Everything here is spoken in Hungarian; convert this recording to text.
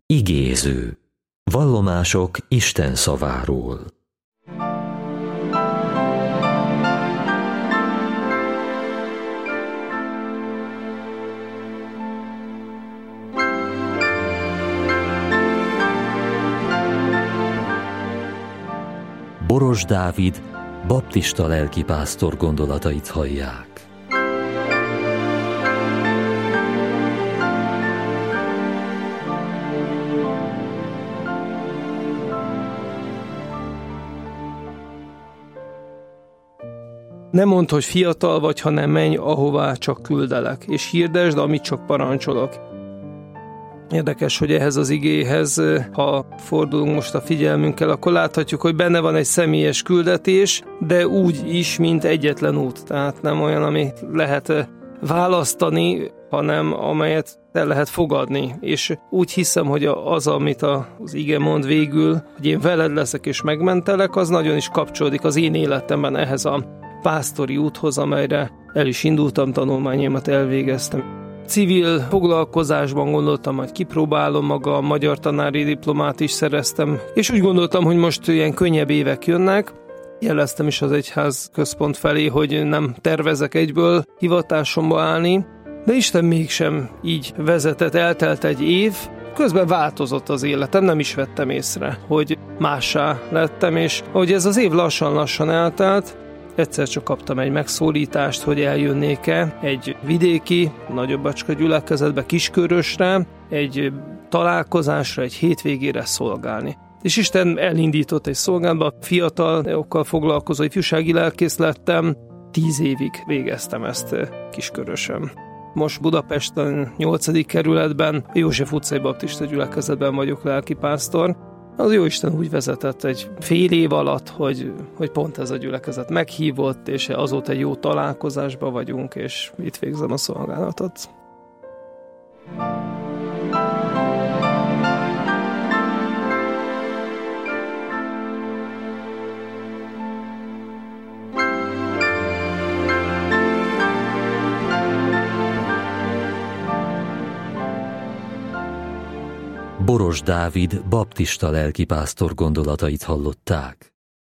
Igéző. Vallomások Isten szaváról. Boros Dávid, baptista lelkipásztor gondolatait hallják. Ne mondd, hogy fiatal vagy, hanem menj, ahová csak küldelek, és hirdesd, amit csak parancsolok. Érdekes, hogy ehhez az igéhez, ha fordulunk most a figyelmünkkel, akkor láthatjuk, hogy benne van egy személyes küldetés, de úgy is, mint egyetlen út. Tehát nem olyan, amit lehet választani, hanem amelyet el lehet fogadni. És úgy hiszem, hogy az, amit az ige mond végül, hogy én veled leszek és megmentelek, az nagyon is kapcsolódik az én életemben ehhez a pásztori úthoz, amelyre el is indultam, tanulmányaimat elvégeztem. Civil foglalkozásban gondoltam, hogy kipróbálom magam, magyar tanári diplomát is szereztem, és úgy gondoltam, hogy most ilyen könnyebb évek jönnek. Jeleztem is az egyház központ felé, hogy nem tervezek egyből hivatásomba állni, de Isten mégsem így vezetett, eltelt egy év, közben változott az életem, nem is vettem észre, hogy mássá lettem, és ahogy ez az év lassan-lassan eltelt, egyszer csak kaptam egy megszólítást, hogy eljönnék-e egy vidéki, nagyobbacska gyülekezetbe, Kiskörösre, egy találkozásra, egy hétvégére szolgálni. És Isten elindított egy szolgálatba, fiatalokkal foglalkozó ifjúsági lelkész lettem, 10 évig végeztem ezt Kiskörösön. Most Budapesten, 8. kerületben, József utcai baptista gyülekezetben vagyok lelkipásztor. Az Jóisten úgy vezetett egy fél év alatt, hogy pont ez a gyülekezet meghívott, és azóta egy jó találkozásban vagyunk, és itt végzem a szolgálatot. Boros Dávid, baptista lelkipásztor gondolatait hallották.